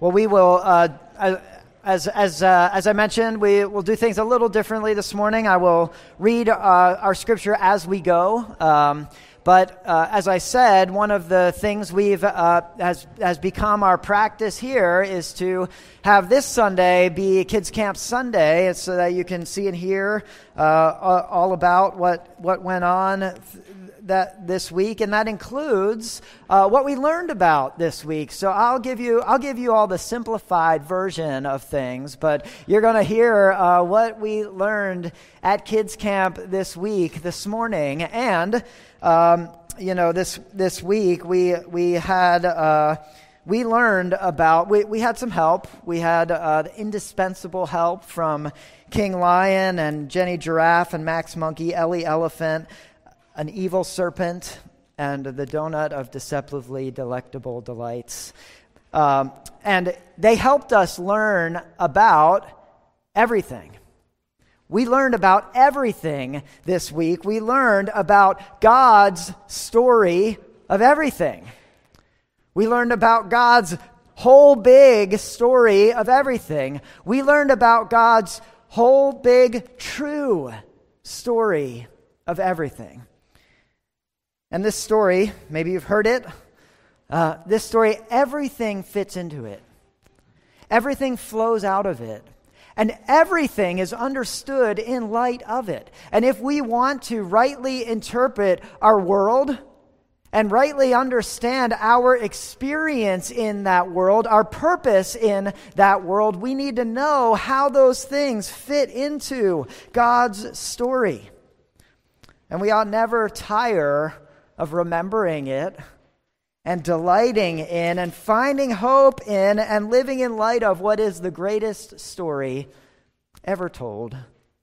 Well, we will, as I mentioned, we will do things a little differently this morning. I will read our scripture as we go. But as I said, one of the things has become our practice here is to have this Sunday be Kids Camp Sunday, so that you can see and hear all about what went on this week, and that includes what we learned about this week. So I'll give you all the simplified version of things, but you're going to hear what we learned at Kids Camp this morning, and this week we learned about, we had some help. We had the indispensable help from King Lion and Jenny Giraffe and Max Monkey, Ellie Elephant, an evil serpent, and the donut of deceptively delectable delights. And they helped us learn about everything. We learned about everything this week. We learned about God's story of everything. We learned about God's whole big story of everything. We learned about God's whole big true story of everything. And this story, maybe you've heard it, this story, everything fits into it. Everything flows out of it. And everything is understood in light of it. And if we want to rightly interpret our world and rightly understand our experience in that world, our purpose in that world, we need to know how those things fit into God's story. And we ought never tire of remembering it and delighting in and finding hope in and living in light of what is the greatest story ever told.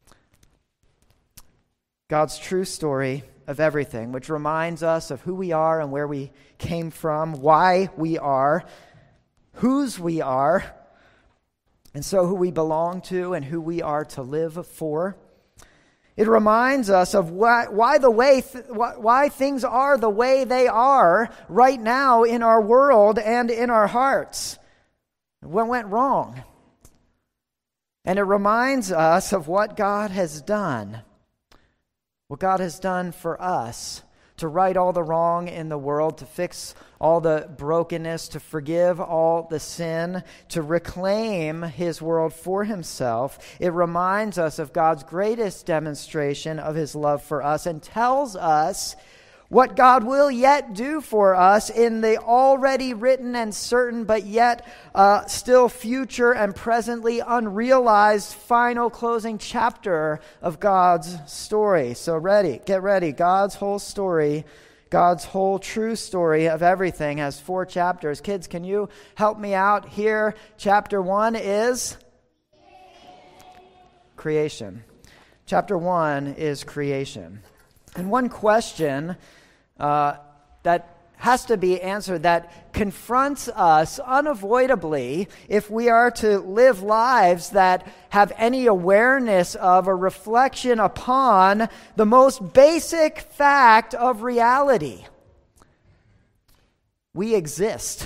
God's true story of everything, which reminds us of who we are and where we came from, why we are, whose we are, and so who we belong to and who we are to live for. It reminds us of why things are the way they are right now in our world and in our hearts. What went wrong? And it reminds us of what God has done. What God has done for us to right all the wrong in the world, to fix all the brokenness, to forgive all the sin, to reclaim his world for himself. It reminds us of God's greatest demonstration of his love for us and tells us what God will yet do for us in the already written and certain, but yet still future and presently unrealized final closing chapter of God's story. So get ready. God's whole story, God's whole true story of everything has 4 chapters. Kids, can you help me out here? Chapter 1 is creation. Chapter 1 is creation. And one question that has to be answered, that confronts us unavoidably if we are to live lives that have any awareness of or reflection upon the most basic fact of reality. We exist.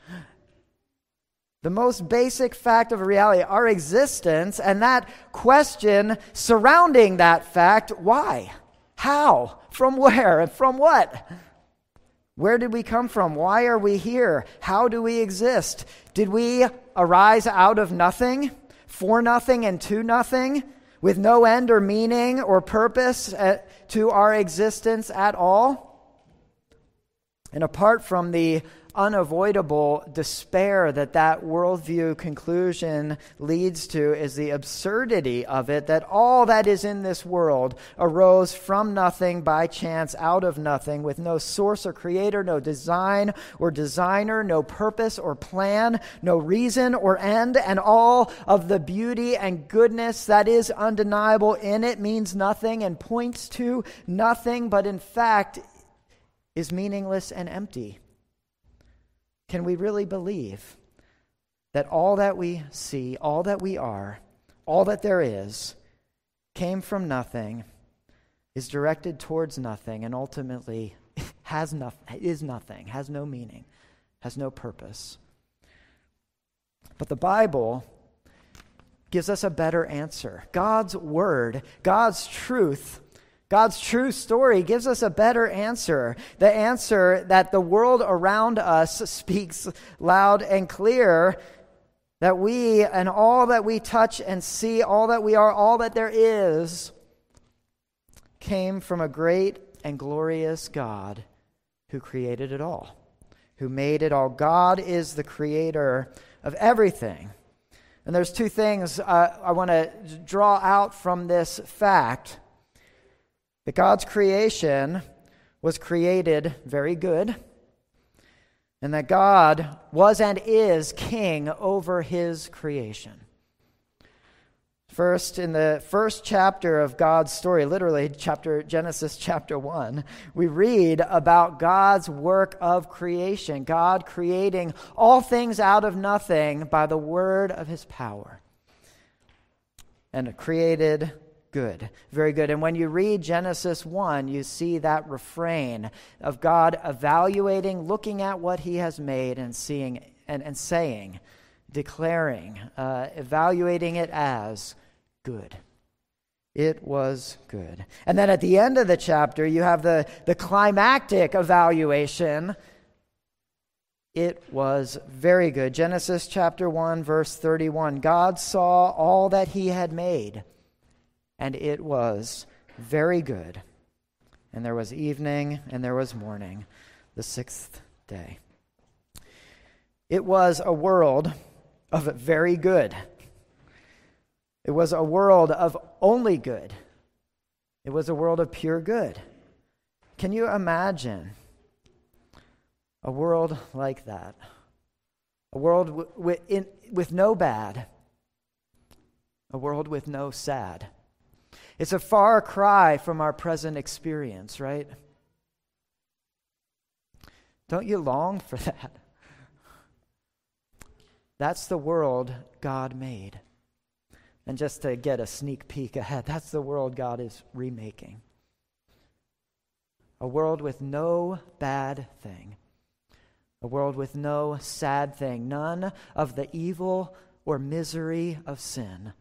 The most basic fact of reality, our existence, and that question surrounding that fact, why? How? From where? And from what? Where did we come from? Why are we here? How do we exist? Did we arise out of nothing, for nothing, and to nothing, with no end or meaning or purpose to our existence at all? And apart from the unavoidable despair that worldview conclusion leads to is the absurdity of it, that all that is in this world arose from nothing, by chance, out of nothing, with no source or creator, no design or designer, no purpose or plan, no reason or end, and all of the beauty and goodness that is undeniable in it means nothing and points to nothing, but in fact is meaningless and empty. Can we really believe that all that we see, all that we are, all that there is, came from nothing, is directed towards nothing, and ultimately is nothing, has no meaning, has no purpose? But the Bible gives us a better answer. God's word, God's truth, God's true story gives us a better answer. The answer that the world around us speaks loud and clear, that we and all that we touch and see, all that we are, all that there is, came from a great and glorious God who created it all, who made it all. God is the creator of everything. And there's two things I want to draw out from this fact: that God's creation was created very good, and that God was and is king over his creation. First, in the first chapter of God's story, literally Genesis chapter 1, we read about God's work of creation, God creating all things out of nothing by the word of his power. And created good, very good. And when you read Genesis 1, you see that refrain of God evaluating, looking at what he has made and seeing and saying, declaring, evaluating it as good. It was good. And then at the end of the chapter, you have the climactic evaluation. It was very good. Genesis chapter 1, verse 31. God saw all that he had made, and it was very good. And there was evening, and there was morning, the sixth day. It was a world of very good. It was a world of only good. It was a world of pure good. Can you imagine a world like that? A world with no bad. A world with no sad. It's a far cry from our present experience, right? Don't you long for that? That's the world God made. And just to get a sneak peek ahead, that's the world God is remaking. A world with no bad thing. A world with no sad thing. None of the evil or misery of sin.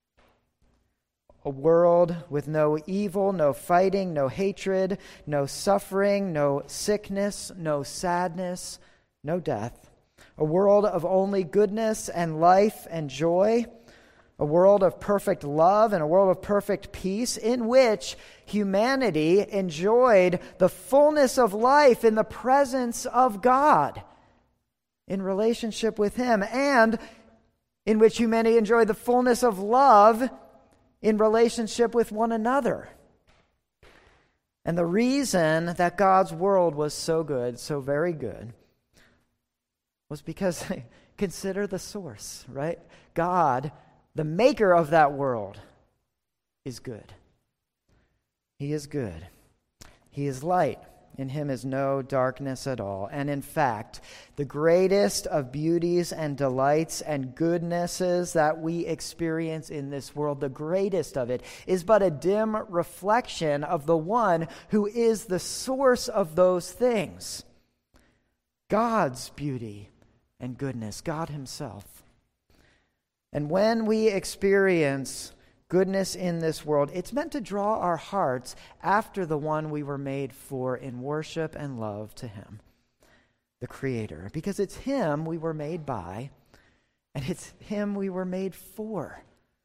A world with no evil, no fighting, no hatred, no suffering, no sickness, no sadness, no death. A world of only goodness and life and joy. A world of perfect love and a world of perfect peace in which humanity enjoyed the fullness of life in the presence of God, in relationship with him, and in which humanity enjoyed the fullness of love in relationship with one another. And the reason that God's world was so good, so very good, was because, consider the source, right? God, the maker of that world, is good. He is good. He is light. In him is no darkness at all. And in fact, the greatest of beauties and delights and goodnesses that we experience in this world, the greatest of it, is but a dim reflection of the one who is the source of those things. God's beauty and goodness, God himself. And when we experience goodness in this world, it's meant to draw our hearts after the one we were made for in worship and love to him, the Creator, because it's him we were made by, and it's him we were made for.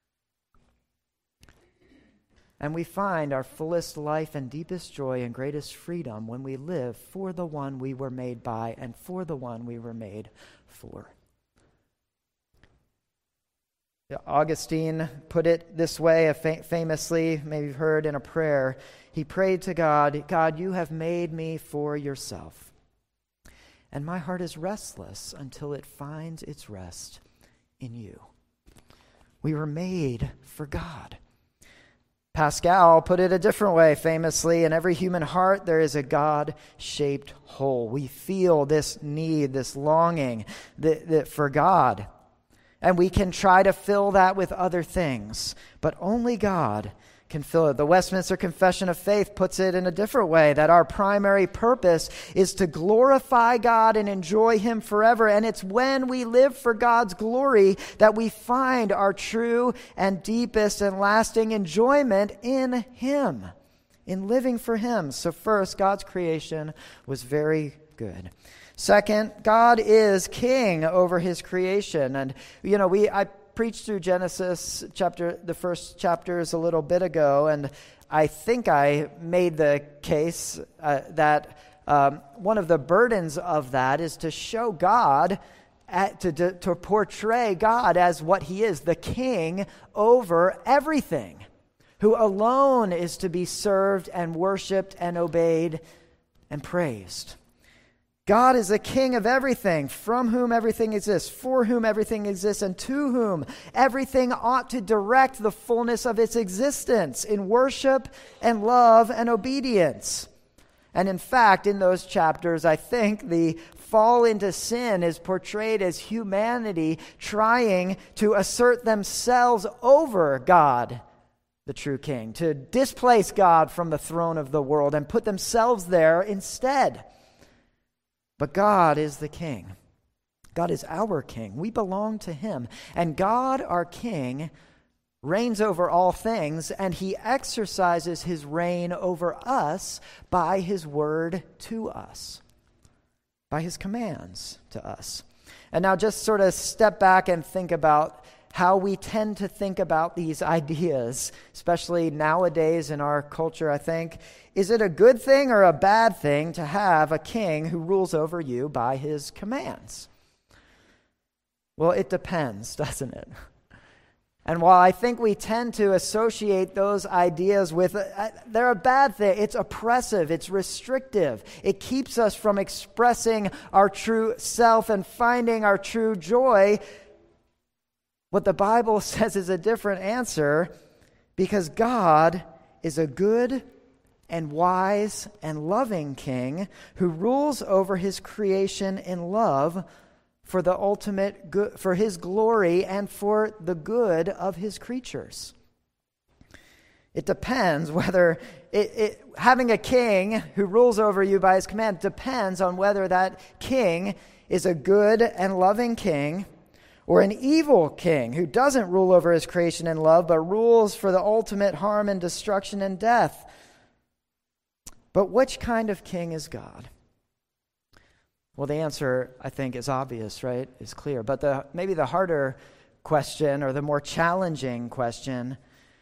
And we find our fullest life and deepest joy and greatest freedom when we live for the one we were made by and for the one we were made for. Augustine put it this way, famously, maybe you've heard in a prayer. He prayed to God, God, you have made me for yourself, and my heart is restless until it finds its rest in you. We were made for God. Pascal put it a different way, famously, in every human heart there is a God-shaped hole. We feel this need, this longing for God. And we can try to fill that with other things, but only God can fill it. The Westminster Confession of Faith puts it in a different way, that our primary purpose is to glorify God and enjoy Him forever. And it's when we live for God's glory that we find our true and deepest and lasting enjoyment in Him, in living for Him. So first, God's creation was very good. Second, God is king over His creation. And, I preached through Genesis the first chapters a little bit ago, and I think I made the case that one of the burdens of that is to show God, to portray God as what He is, the king over everything, who alone is to be served and worshiped and obeyed and praised. God is the king of everything, from whom everything exists, for whom everything exists, and to whom everything ought to direct the fullness of its existence in worship and love and obedience. And in fact, in those chapters, I think the fall into sin is portrayed as humanity trying to assert themselves over God, the true king, to displace God from the throne of the world and put themselves there instead. But God is the king. God is our king. We belong to Him. And God, our king, reigns over all things, and He exercises His reign over us by His word to us, by His commands to us. And now just sort of step back and think about how we tend to think about these ideas, especially nowadays in our culture, I think. Is it a good thing or a bad thing to have a king who rules over you by his commands? Well, it depends, doesn't it? And while I think we tend to associate those ideas with, they're a bad thing. It's oppressive. It's restrictive. It keeps us from expressing our true self and finding our true joy. What the Bible says is a different answer, because God is a good and wise and loving king who rules over His creation in love for the ultimate good, for His glory and for the good of His creatures. It depends whether having a king who rules over you by His command depends on whether that king is a good and loving king or an evil king who doesn't rule over His creation in love, but rules for the ultimate harm and destruction and death. But which kind of king is God? Well, the answer, I think, is obvious, right? Is clear. But maybe the harder question, or the more challenging question,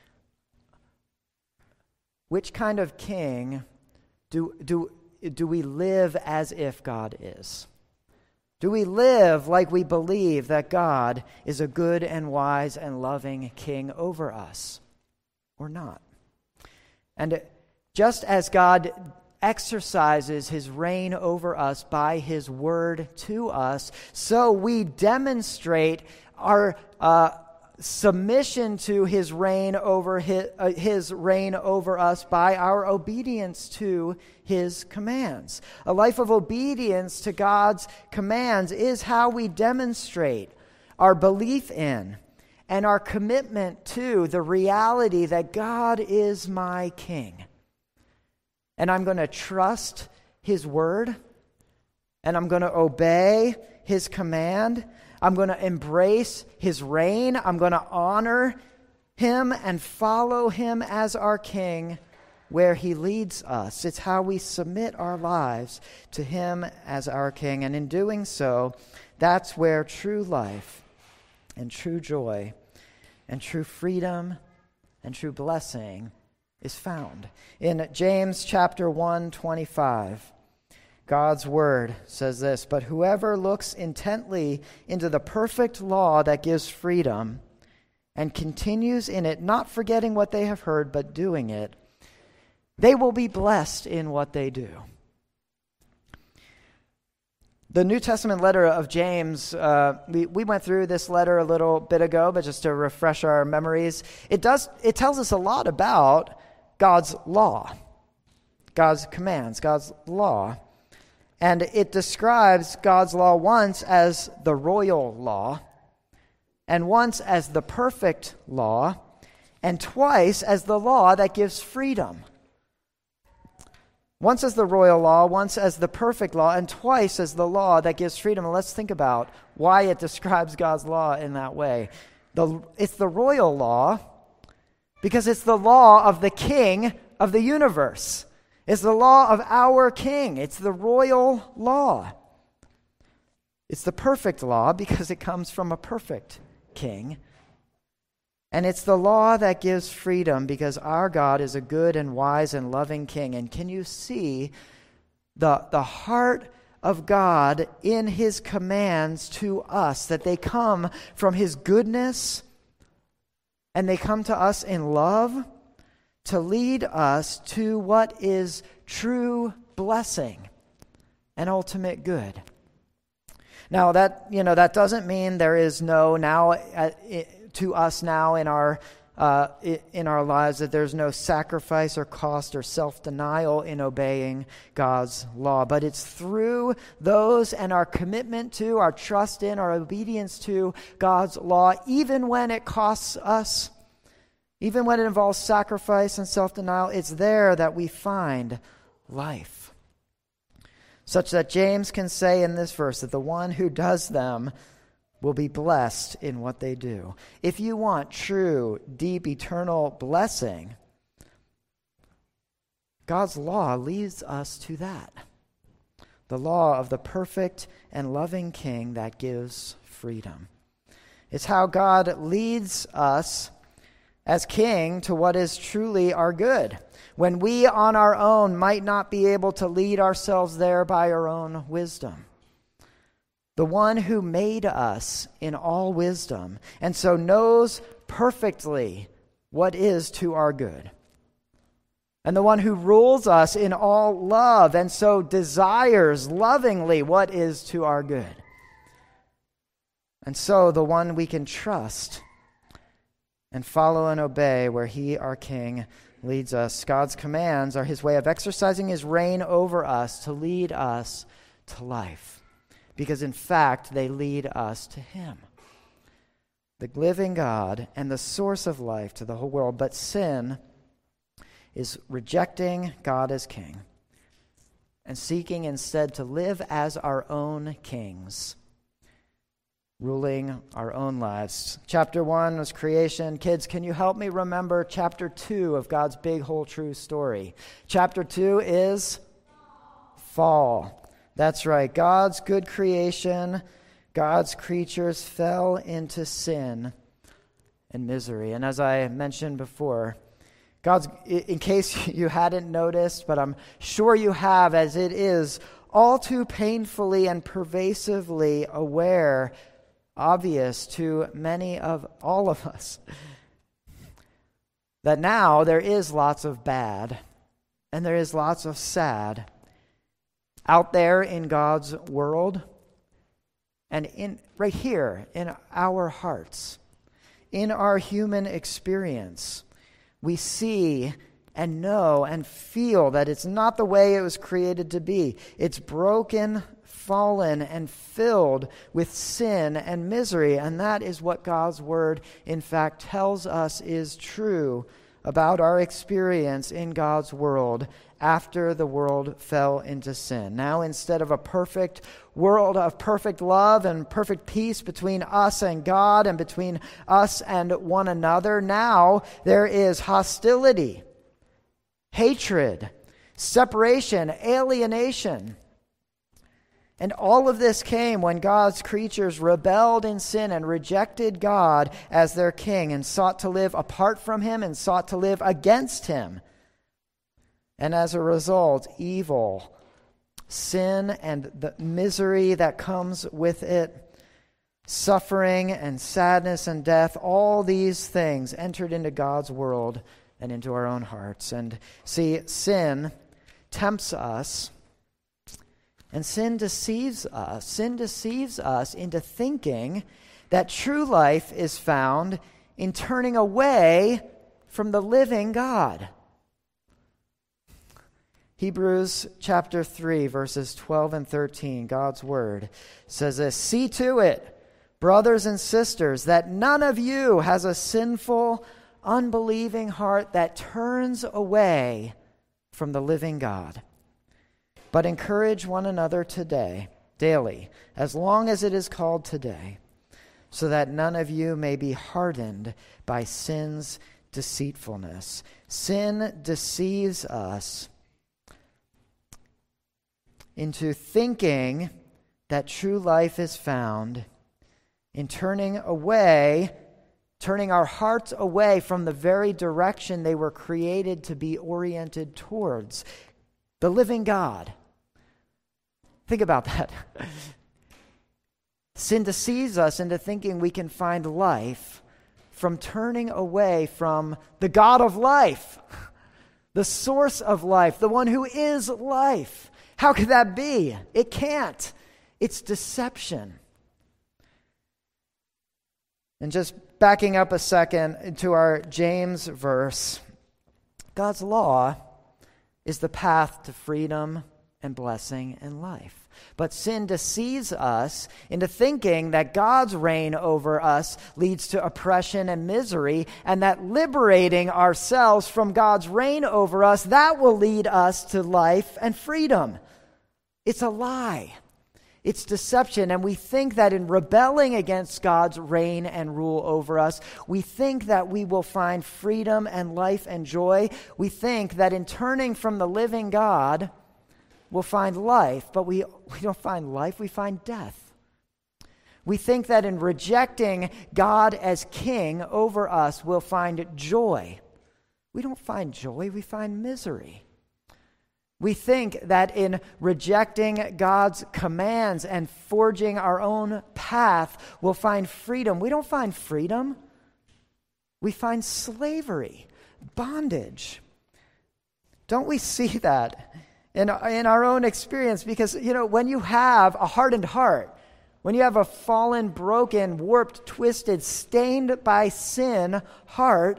which kind of king do we live as if God is? Do we live like we believe that God is a good and wise and loving king over us, or not? And just as God exercises His reign over us by His word to us, so we demonstrate our submission to His reign over His reign over us by our obedience to His commands. A life of obedience to God's commands is how we demonstrate our belief in and our commitment to the reality that God is my King. And I'm going to trust His word, and I'm going to obey His command. I'm going to embrace His reign. I'm going to honor Him and follow Him as our King where He leads us. It's how we submit our lives to Him as our King. And in doing so, that's where true life and true joy and true freedom and true blessing is found. In James chapter 1:25, God's word says this: "But whoever looks intently into the perfect law that gives freedom and continues in it, not forgetting what they have heard, but doing it, they will be blessed in what they do." The New Testament letter of James, we went through this letter a little bit ago, but just to refresh our memories, it tells us a lot about God's law, God's commands, God's law. And it describes God's law once as the royal law and once as the perfect law and twice as the law that gives freedom. Once as the royal law, once as the perfect law, and twice as the law that gives freedom. And let's think about why it describes God's law in that way. It's the royal law because it's the law of the King of the universe. It's the law of our King. It's the royal law. It's the perfect law because it comes from a perfect King. And it's the law that gives freedom because our God is a good and wise and loving King. And can you see the heart of God in his commands to us, that they come from his goodness and they come to us in love to lead us to what is true blessing and ultimate good. Now that doesn't mean there is no now to us now in our lives that there's no sacrifice or cost or self-denial in obeying God's law. But it's through those and our commitment to, our trust in, our obedience to God's law, even when it costs us, even when it involves sacrifice and self-denial, it's there that we find life. Such that James can say in this verse that the one who does them will be blessed in what they do. If you want true, deep, eternal blessing, God's law leads us to that. The law of the perfect and loving King that gives freedom. It's how God leads us as King to what is truly our good, when we on our own might not be able to lead ourselves there by our own wisdom. The one who made us in all wisdom and so knows perfectly what is to our good. And the one who rules us in all love and so desires lovingly what is to our good. And so the one we can trust and follow and obey where he, our King, leads us. God's commands are his way of exercising his reign over us to lead us to life. Because in fact, they lead us to him, the living God and the source of life to the whole world. But sin is rejecting God as King and seeking instead to live as our own kings, ruling our own lives. Chapter 1 was creation. Kids, can you help me remember chapter 2 of God's big, whole, true story? Chapter 2 is fall. That's right. God's good creation, God's creatures fell into sin and misery. And as I mentioned before, in case you hadn't noticed, but I'm sure you have, as it is all too painfully and pervasively obvious to many of all of us, that now there is lots of bad and there is lots of sad out there in God's world and right here in our hearts, in our human experience. We see and know and feel that it's not the way it was created to be. It's broken, fallen, and filled with sin and misery. And that is what God's word, in fact, tells us is true about our experience in God's world after the world fell into sin. Now, instead of a perfect world of perfect love and perfect peace between us and God and between us and one another, now there is hostility, hatred, separation, alienation. And all of this came when God's creatures rebelled in sin and rejected God as their King and sought to live apart from him and sought to live against him. And as a result, evil, sin, and the misery that comes with it, suffering and sadness and death, all these things entered into God's world and into our own hearts. And see, sin tempts us, and sin deceives us. Sin deceives us into thinking that true life is found in turning away from the living God. Hebrews chapter 3, verses 12 and 13, God's word says this: "See to it, brothers and sisters, that none of you has a sinful, unbelieving heart that turns away from the living God. But encourage one another today, daily, as long as it is called today, so that none of you may be hardened by sin's deceitfulness. Sin deceives us into thinking that true life is found in turning our hearts away from the very direction they were created to be oriented towards, the living God. Think about that. Sin deceives us into thinking we can find life from turning away from the God of life, the source of life, the one who is life. How could that be? It can't. It's deception. And just backing up a second to our James verse, God's law is the path to freedom and blessing and life. But sin deceives us into thinking that God's reign over us leads to oppression and misery, and that liberating ourselves from God's reign over us, that will lead us to life and freedom. It's a lie. It's deception, and we think that in rebelling against God's reign and rule over us, we think that we will find freedom and life and joy. We think that in turning from the living God, we'll find life, but we don't find life, we find death. We think that in rejecting God as king over us, we'll find joy. We don't find joy, we find misery. We think that in rejecting God's commands and forging our own path, we'll find freedom. We don't find freedom. We find slavery, bondage. Don't we see that in our own experience? Because, when you have a hardened heart, when you have a fallen, broken, warped, twisted, stained by sin heart,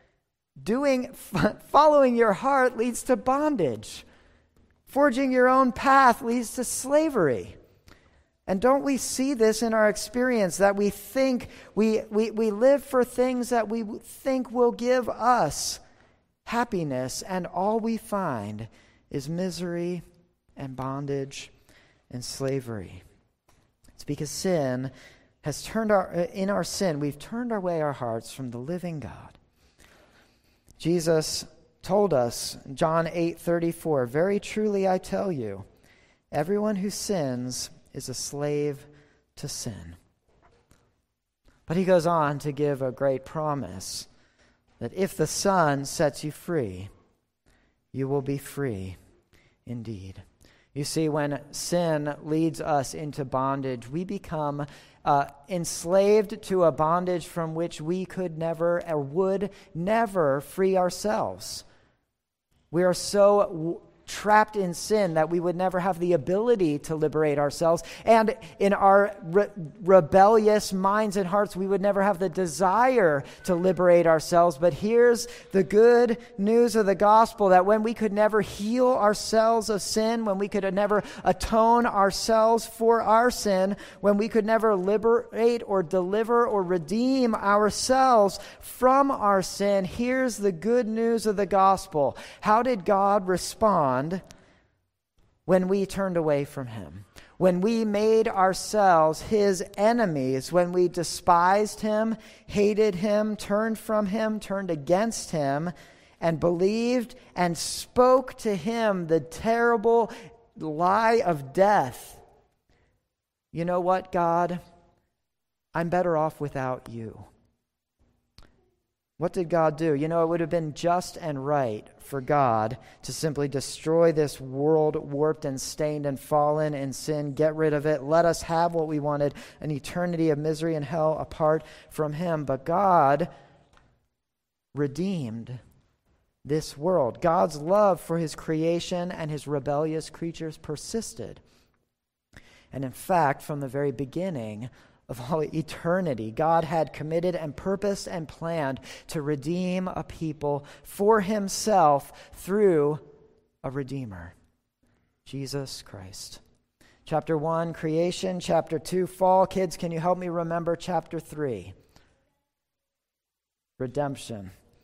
following your heart leads to bondage. Forging your own path leads to slavery. And don't we see this in our experience, that we think we live for things that we think will give us happiness, and all we find is misery and bondage and slavery. It's because sin has in our sin, we've turned away our hearts from the living God. Jesus told us, John 8:34, "Very truly I tell you, everyone who sins is a slave to sin." But he goes on to give a great promise that if the Son sets you free, you will be free indeed. You see, when sin leads us into bondage, we become enslaved to a bondage from which we could never or would never free ourselves. We are so trapped in sin that we would never have the ability to liberate ourselves. And in our rebellious minds and hearts, we would never have the desire to liberate ourselves. But here's the good news of the gospel, that when we could never heal ourselves of sin, when we could never atone ourselves for our sin, when we could never liberate or deliver or redeem ourselves from our sin, here's the good news of the gospel. How did God respond when we turned away from him? When we made ourselves his enemies, when we despised him, hated him, turned from him, turned against him, and believed and spoke to him the terrible lie of death. You know what, God? I'm better off without you. What did God do? It would have been just and right for God to simply destroy this world warped and stained and fallen in sin, get rid of it, let us have what we wanted, an eternity of misery and hell apart from him. But God redeemed this world. God's love for his creation and his rebellious creatures persisted. And in fact, from the very beginning of all eternity, God had committed and purposed and planned to redeem a people for himself through a Redeemer, Jesus Christ. Chapter 1, creation. Chapter 2, fall. Kids, can you help me remember chapter 3? Redemption.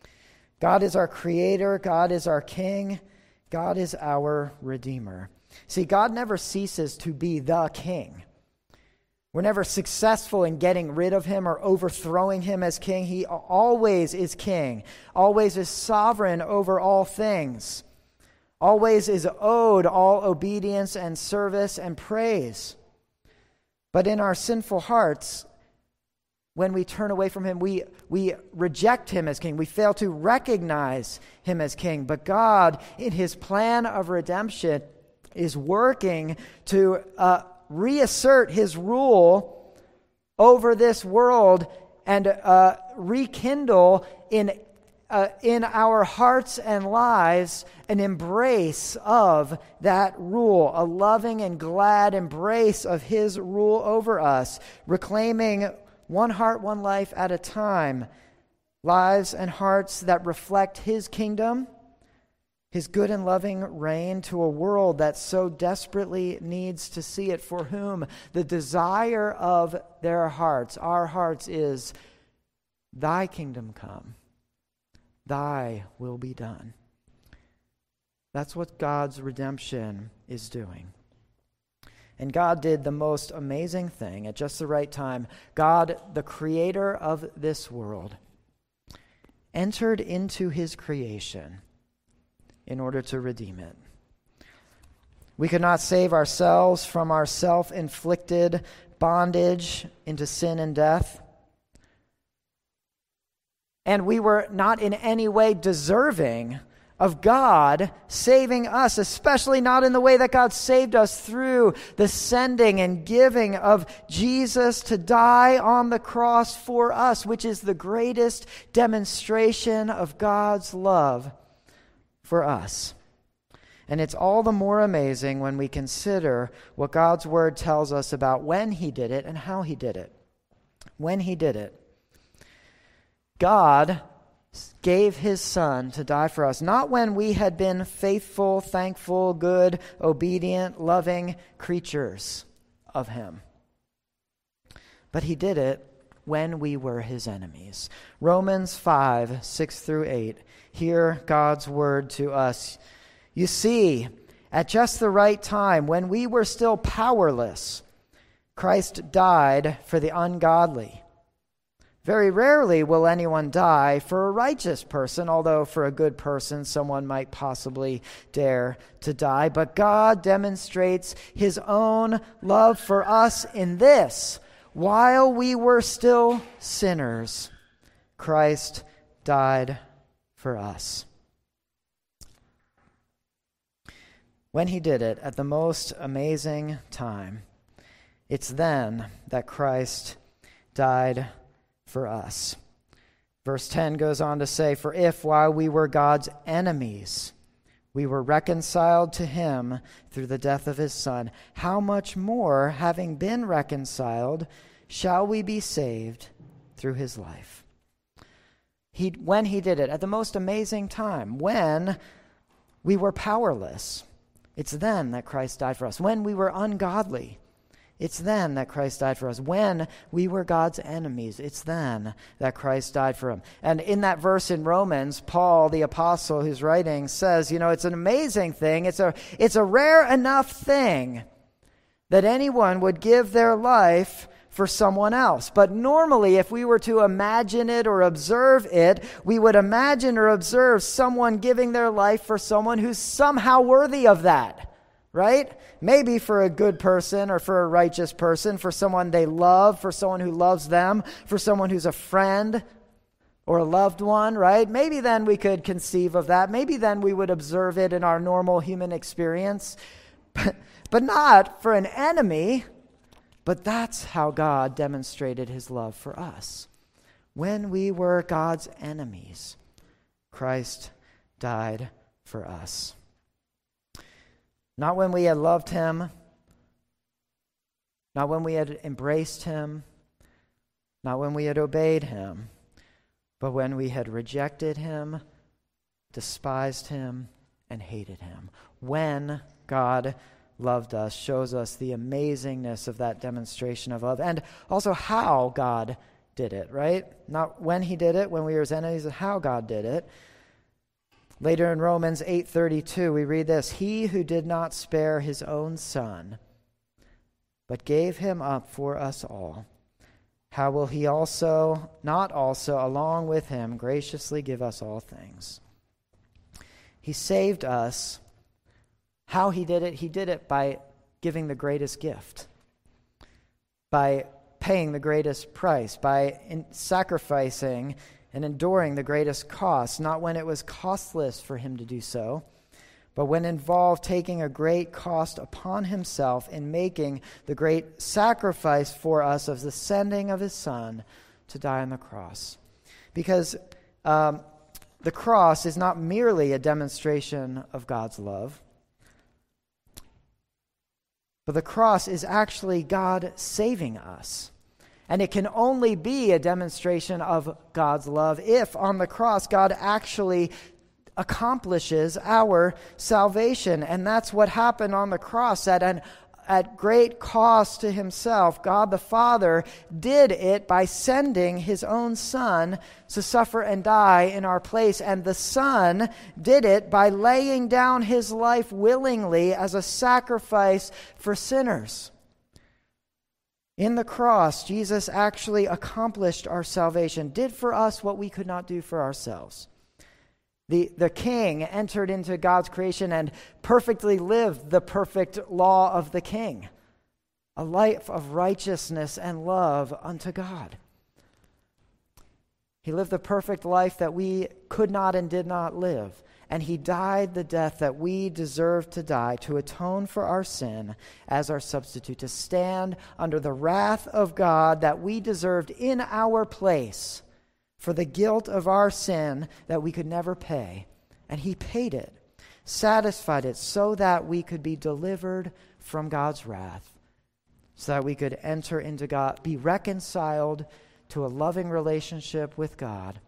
God is our creator. God is our king. God is our redeemer. See, God never ceases to be the king. We're never successful in getting rid of him or overthrowing him as king. He always is king, always is sovereign over all things, always is owed all obedience and service and praise. But in our sinful hearts, when we turn away from him, we reject him as king. We fail to recognize him as king. But God, in his plan of redemption, is working to reassert his rule over this world and rekindle in our hearts and lives an embrace of that rule, a loving and glad embrace of his rule over us, reclaiming one heart, one life at a time, lives and hearts that reflect his kingdom, his good and loving reign to a world that so desperately needs to see it, for whom the desire of their hearts, our hearts, is, thy kingdom come, thy will be done. That's what God's redemption is doing. And God did the most amazing thing at just the right time. God, the creator of this world, entered into his creation in order to redeem it. We could not save ourselves from our self-inflicted bondage into sin and death. And we were not in any way deserving of God saving us, especially not in the way that God saved us through the sending and giving of Jesus to die on the cross for us, which is the greatest demonstration of God's love for us. And it's all the more amazing when we consider what God's word tells us about when he did it and how he did it. When he did it, God gave his son to die for us, not when we had been faithful, thankful, good, obedient, loving creatures of him, but he did it when we were his enemies. Romans 5, 6 through 8. Hear God's word to us. You see, at just the right time, when we were still powerless, Christ died for the ungodly. Very rarely will anyone die for a righteous person, although for a good person someone might possibly dare to die. But God demonstrates his own love for us in this: while we were still sinners, Christ died for us. When he did it at the most amazing time, it's then that Christ died for us. Verse 10 goes on to say, for if while we were God's enemies, we were reconciled to him through the death of his son, how much more, having been reconciled, shall we be saved through his life? When he did it at the most amazing time, when we were powerless, it's then that Christ died for us. When we were ungodly, it's then that Christ died for us. When we were God's enemies, it's then that Christ died for him. And in that verse in Romans, Paul, the apostle who's writing, says, it's an amazing thing. It's a rare enough thing that anyone would give their life for someone else. But normally, if we were to imagine it or observe it, we would imagine or observe someone giving their life for someone who's somehow worthy of that, right? Maybe for a good person or for a righteous person, for someone they love, for someone who loves them, for someone who's a friend or a loved one, right? Maybe then we could conceive of that. Maybe then we would observe it in our normal human experience, but not for an enemy. But that's how God demonstrated his love for us. When we were God's enemies, Christ died for us. Not when we had loved him, not when we had embraced him, not when we had obeyed him, but when we had rejected him, despised him, and hated him. When God loved us, shows us the amazingness of that demonstration of love, and also how God did it, right? Not when he did it, when we were his enemies, how God did it. Later in Romans 8:32, we read this: "He who did not spare his own son, but gave him up for us all, how will he not also, along with him, graciously give us all things?" He saved us. How he did it? He did it by giving the greatest gift, by paying the greatest price, by sacrificing and enduring the greatest cost, not when it was costless for him to do so, but when involved taking a great cost upon himself in making the great sacrifice for us of the sending of his Son to die on the cross. Because the cross is not merely a demonstration of God's love, but the cross is actually God saving us. And it can only be a demonstration of God's love if on the cross God actually accomplishes our salvation. And that's what happened on the cross. At great cost to himself, God the Father did it by sending his own Son to suffer and die in our place. And the Son did it by laying down his life willingly as a sacrifice for sinners. In the cross, Jesus actually accomplished our salvation, did for us what we could not do for ourselves. The King entered into God's creation and perfectly lived the perfect law of the King, a life of righteousness and love unto God. He lived the perfect life that we could not and did not live. And he died the death that we deserved to die to atone for our sin as our substitute, to stand under the wrath of God that we deserved in our place for the guilt of our sin that we could never pay. And he paid it, satisfied it, so that we could be delivered from God's wrath, so that we could enter into God, be reconciled to a loving relationship with God,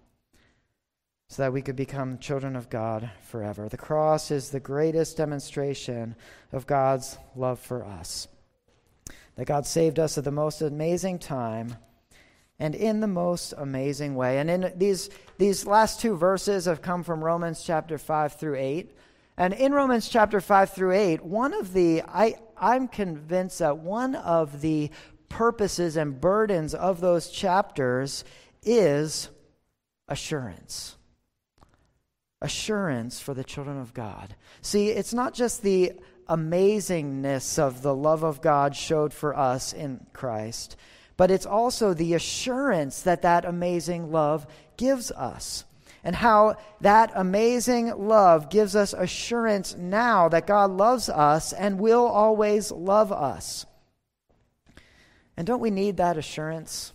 so that we could become children of God forever. The cross is the greatest demonstration of God's love for us. That God saved us at the most amazing time and in the most amazing way. And in these last two verses have come from Romans chapter 5 through 8. And in Romans chapter 5 through 8, I'm convinced that one of the purposes and burdens of those chapters is assurance. Assurance for the children of God. See, it's not just the amazingness of the love of God showed for us in Christ, but it's also the assurance that amazing love gives us. And how that amazing love gives us assurance now that God loves us and will always love us. And don't we need that assurance?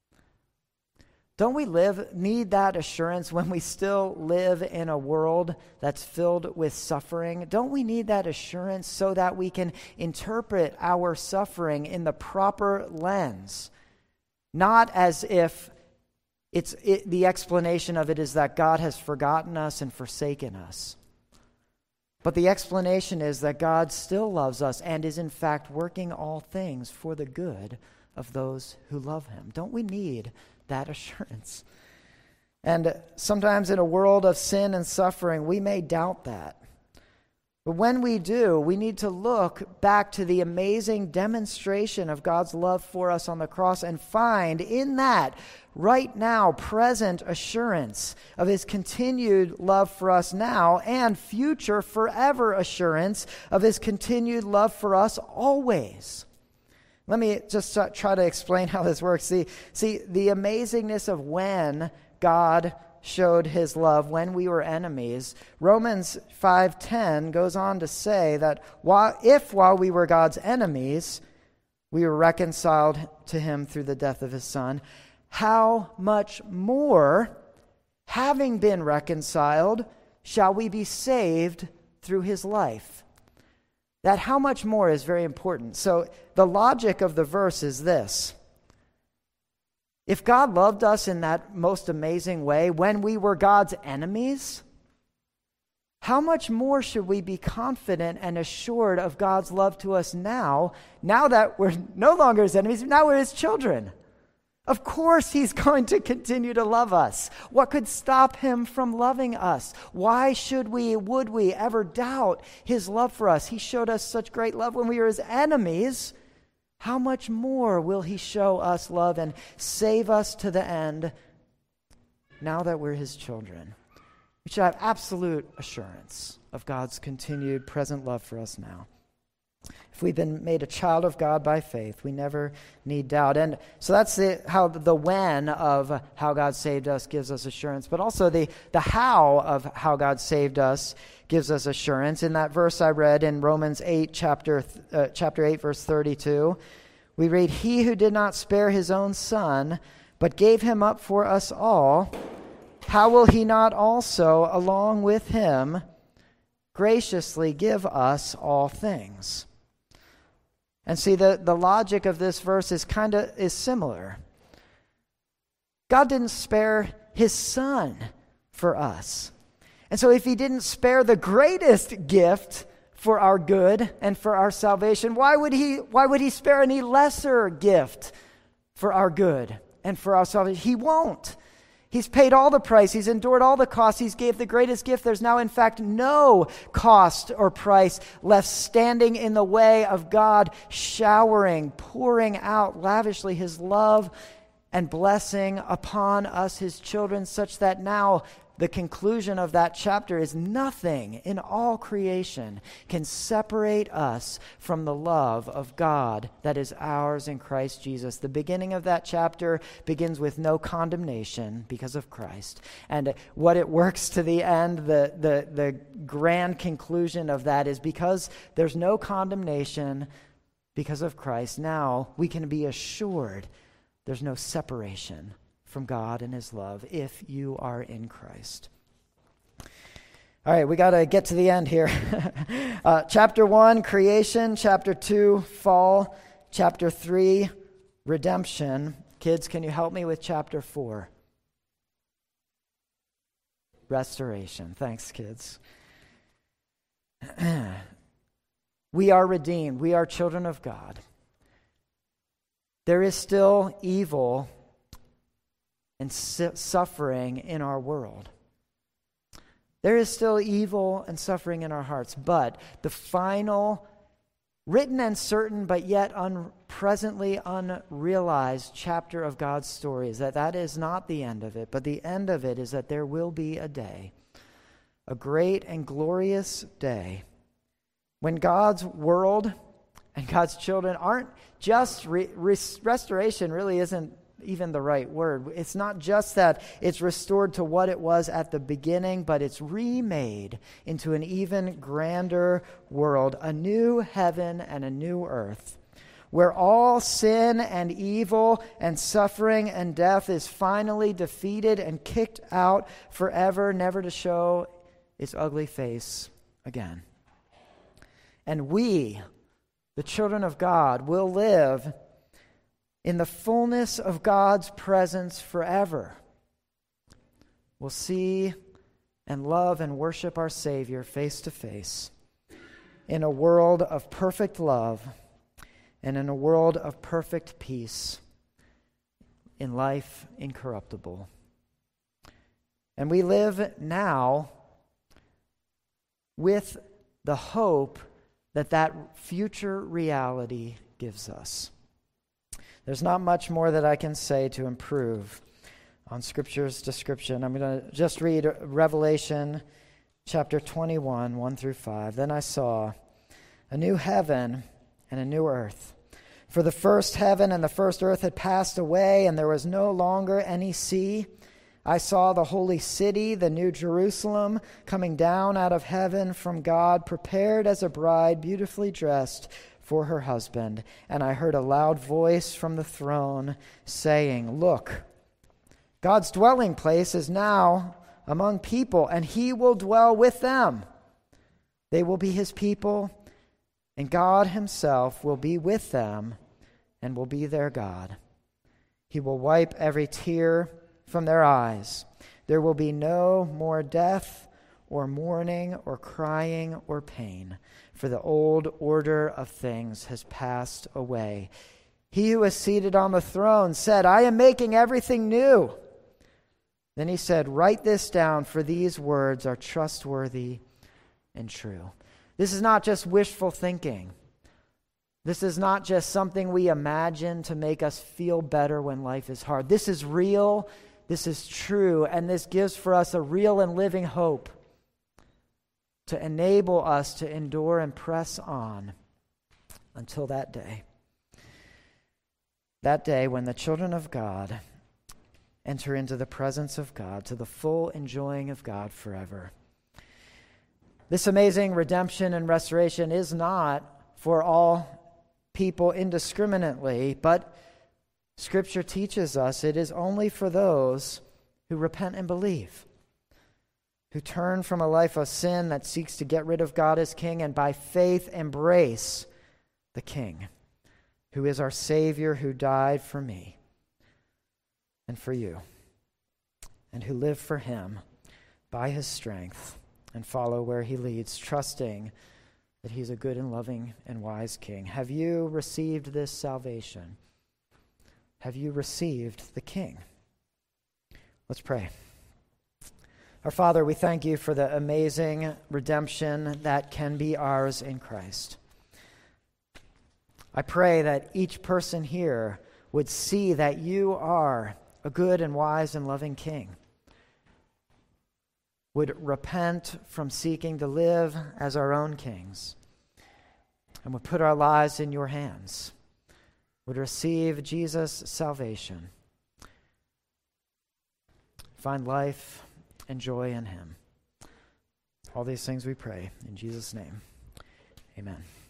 Don't we need that assurance when we still live in a world that's filled with suffering? Don't we need that assurance so that we can interpret our suffering in the proper lens? Not as if the explanation of it is that God has forgotten us and forsaken us. But the explanation is that God still loves us and is in fact working all things for the good of those who love him. Don't we need that assurance? And sometimes in a world of sin and suffering, we may doubt that. But when we do, we need to look back to the amazing demonstration of God's love for us on the cross and find in that right now present assurance of his continued love for us now and future forever assurance of his continued love for us always. Let me just try to explain how this works. See, the amazingness of when God showed his love when we were enemies. Romans 5:10 goes on to say that while we were God's enemies, we were reconciled to him through the death of his Son, how much more, having been reconciled, shall we be saved through his life? That how much more is very important. So the logic of the verse is this. If God loved us in that most amazing way when we were God's enemies, how much more should we be confident and assured of God's love to us now that we're no longer his enemies, now we're his children? Of course he's going to continue to love us. What could stop him from loving us? Why would we ever doubt his love for us? He showed us such great love when we were his enemies. How much more will he show us love and save us to the end now that we're his children? We should have absolute assurance of God's continued present love for us now. If we've been made a child of God by faith, we never need doubt. And so that's how the when of how God saved us gives us assurance, but also the how of how God saved us gives us assurance. In that verse I read in Romans 8, chapter 8, verse 32, we read, "He who did not spare his own son, but gave him up for us all, how will he not also, along with him, graciously give us all things?" And see, the logic of this verse is similar. God didn't spare his son for us. And so if he didn't spare the greatest gift for our good and for our salvation, why would he spare any lesser gift for our good and for our salvation? He won't. He's paid all the price. He's endured all the costs. He's gave the greatest gift. There's now, in fact, no cost or price left standing in the way of God pouring out lavishly his love and blessing upon us, his children, such that now the conclusion of that chapter is nothing in all creation can separate us from the love of God that is ours in Christ Jesus. The beginning of that chapter begins with no condemnation because of Christ. And what it works to the end, the grand conclusion of that is because there's no condemnation because of Christ, now we can be assured there's no separation from God and his love if you are in Christ. All right, we got to get to the end here. Chapter 1, creation. Chapter 2, fall. Chapter 3, redemption. Kids, can you help me with chapter 4? Restoration. Thanks, kids. We are redeemed. We are children of God. There is still evil and suffering in our world. There is still evil and suffering in our hearts, but the final, written and certain, but yet presently unrealized chapter of God's story is that is not the end of it, but the end of it is that there will be a day, a great and glorious day, when God's world and God's children aren't just restoration really isn't even the right word. It's not just that it's restored to what it was at the beginning, but it's remade into an even grander world, a new heaven and a new earth, where all sin and evil and suffering and death is finally defeated and kicked out forever, never to show its ugly face again. And we, the children of God, will live in the fullness of God's presence forever. We'll see and love and worship our Savior face to face in a world of perfect love and in a world of perfect peace, in life incorruptible. And we live now with the hope that future reality gives us. There's not much more that I can say to improve on Scripture's description. I'm going to just read Revelation chapter 21, 1 through 5. Then I saw a new heaven and a new earth. For the first heaven and the first earth had passed away, and there was no longer any sea. I saw the holy city, the new Jerusalem, coming down out of heaven from God, prepared as a bride, beautifully dressed for her husband. And I heard a loud voice from the throne saying, "Look, God's dwelling place is now among people, and he will dwell with them. They will be his people, and God himself will be with them and will be their God. He will wipe every tear from their eyes. There will be no more death or mourning or crying or pain, for the old order of things has passed away." He who is seated on the throne said, I am making everything new. Then he said, write this down, for these words are trustworthy and true. This is not just wishful thinking. This is not just something we imagine to make us feel better when life is hard. This is real, this is true, and this gives for us a real and living hope to enable us to endure and press on until that day. That day when the children of God enter into the presence of God, to the full enjoying of God forever. This amazing redemption and restoration is not for all people indiscriminately, but Scripture teaches us it is only for those who repent and believe, who turn from a life of sin that seeks to get rid of God as King and by faith embrace the King, who is our Savior, who died for me and for you, and who live for him by his strength and follow where he leads, trusting that he's a good and loving and wise King. Have you received this salvation? Have you received the King? Let's pray. Our Father, we thank you for the amazing redemption that can be ours in Christ. I pray that each person here would see that you are a good and wise and loving King, would repent from seeking to live as our own kings, and would put our lives in your hands, would receive Jesus' salvation, find life and joy in him. All these things we pray in Jesus' name. Amen.